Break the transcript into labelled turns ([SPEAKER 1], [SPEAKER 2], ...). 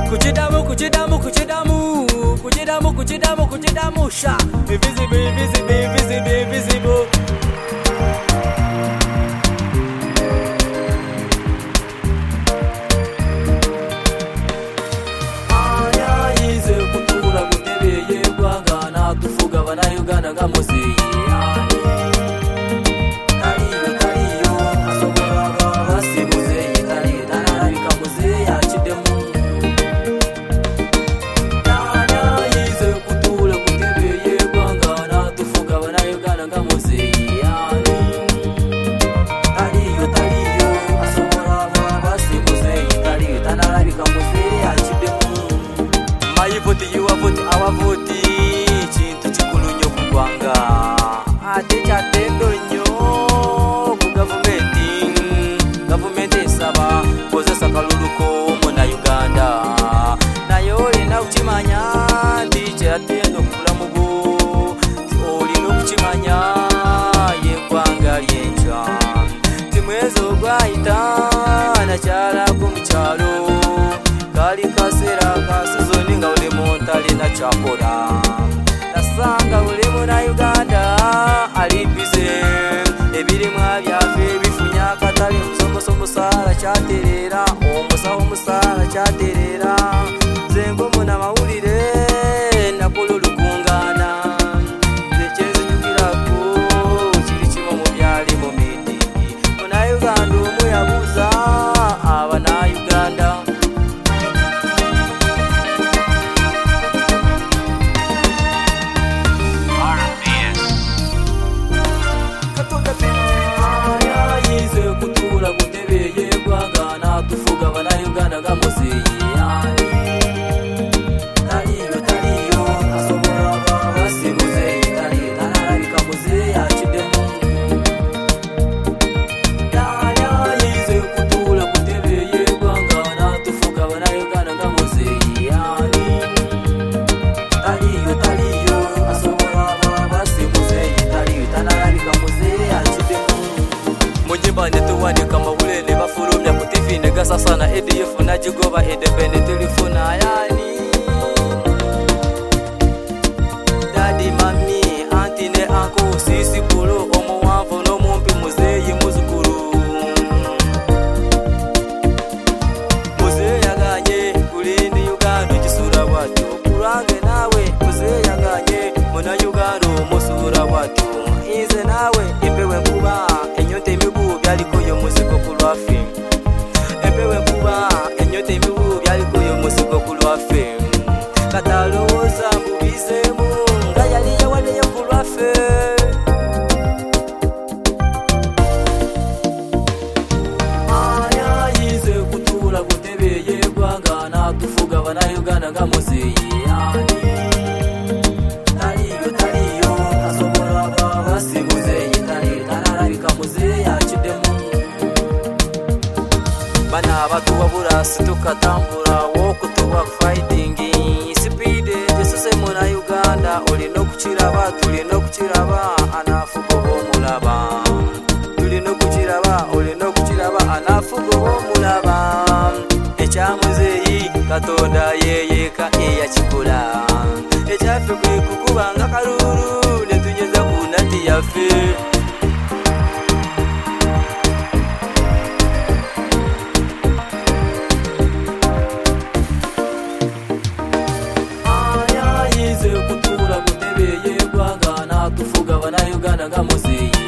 [SPEAKER 1] kuchidamu sha invisible. Aya yize kutura kutebeye kwangana tufuga bana Uganda ngamuzi our vote chintu chikulu nyo kugwanga ate chatendo nyo ku government esaba kozesa kaluluko muna Uganda nayo lina kuchimanya ndi chatendo kulamu go oli no kuchimanya yegwanga lyenja timwezo gwaita na chala kumchalo kali kasera kasizoni nga uli montali na chakora nasanga uli muna Uganda alipize ebirimwa byafe bifunya katali musomoso musala chaterera omusaho musala chaterera zengo muna mawulire nakululukungana zechezo nyukirako chiri chimo mu byali mu miti muna Uganda umuyabuza abana Uganda kutura kutebeye kwangana tufuga bana Uganda ngamuzi taliyo asobora basibuze tararabika muze yachidemu daya yize kutura kutebeye kwangana tufuga bana Uganda ngamuzi taliyo asobora basibuze tararabika muze yachidemu mujimba netuwani kama ulele bafurumya kutivine gasa sana ADF na jigoba edepende telefona yani dadi mami antine anko sisi polo omo wavo no mumpi muzeyi muzukuru muzeyi yaganye kulindi Uganda kisura watu kurange nawe muzeyi yaganye muna Uganda musura watu ize nawe ipewe nkuba enyote mibu byalikoyo musiko kulwafe epewe nkuba enyote mibu byalikoyo musiko kulwafe kataloza mbubizemu ngayali yawale yo kulwafe aya yize kutura kutebeye kwangana tufuga bana Uganda ngamuzi bana abatu wabura situkatambura wokutuwa fighting speed jesuse muna Uganda oli no kuchiraba tuli no kuchiraba anafugo bomulaba tuli no kuchiraba oli no kuchiraba anafugo bomulaba echamuzeyi katonda yeyeka eyachikola echafe kwekukubanga kalulu netunyeza kunati yafe kutura kutebeye kwangana tufuga bana Uganda ngamuzi